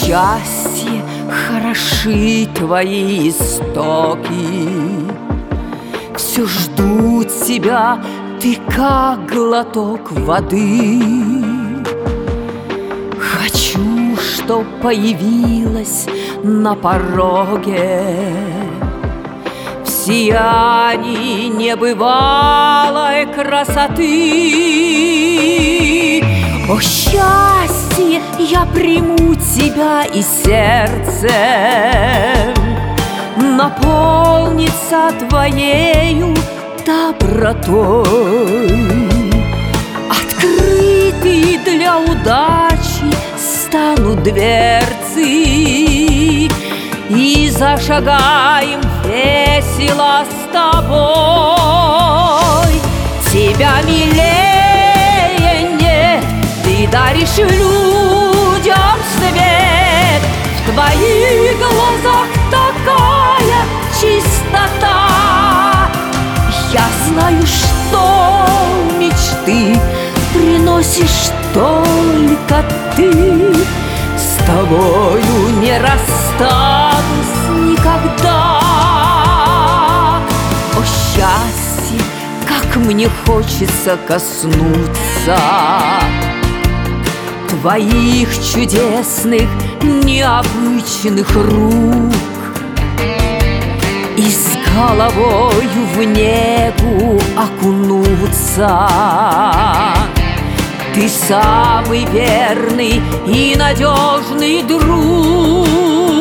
счастье, хороши твои истоки. Все ждут тебя, ты как глоток воды. Хочу, чтоб появилась на пороге в сиянии небывалой красоты. О, счастье, я приму тебя, и сердце наполнится твоею добротой. Открытые для удачи станут дверцы, и зашагаем весело с тобой. Тебя милее нет, ты даришь людям свет. В твоих глазах такая чистота. Я знаю, что мечты приносишь только ты. С тобою не расстанусь никогда. О, счастье, как мне хочется коснуться твоих чудесных, необычных рук и с головою в негу окунуться. Ты самый верный и надежный друг.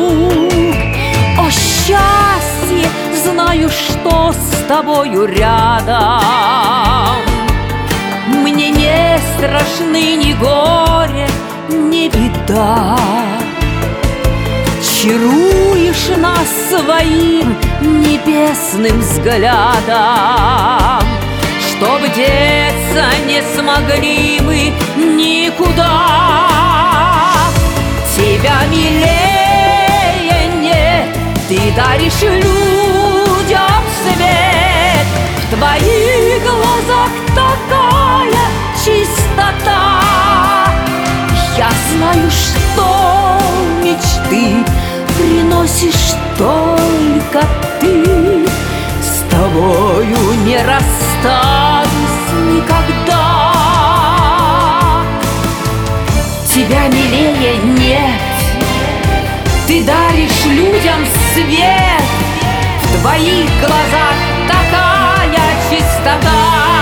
О, счастье, знаю, что с тобою рядом мне не страшны ни горе, ни беда. Чаруешь нас своим небесным взглядом, чтоб деться не смогли мы никуда. Тебя милее нет, ты даришь людям свет. В твоих глазах такая чистота. Я знаю, что мечты приносишь только ты. С тобою не расстанусь никогда. Тебя милее нет, ты даришь людям свет. В твоих глазах такая чистота.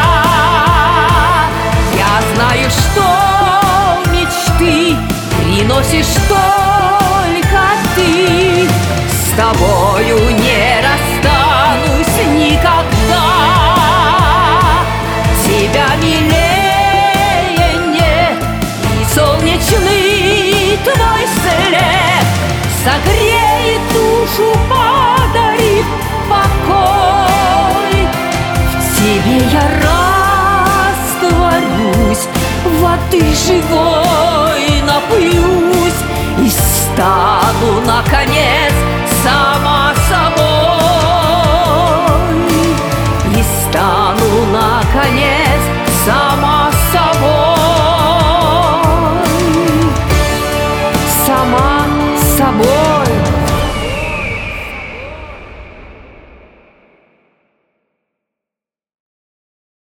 Я знаю, что мечты приносишь только ты. С тобою не расстанусь никогда. Тебя милее нет, и солнечный твой свет согреет душу, подарит покой. В тебе я растворюсь, воды живой напьюсь и стану, наконец, сама собой. И стану, наконец, сама собой. Сама собой.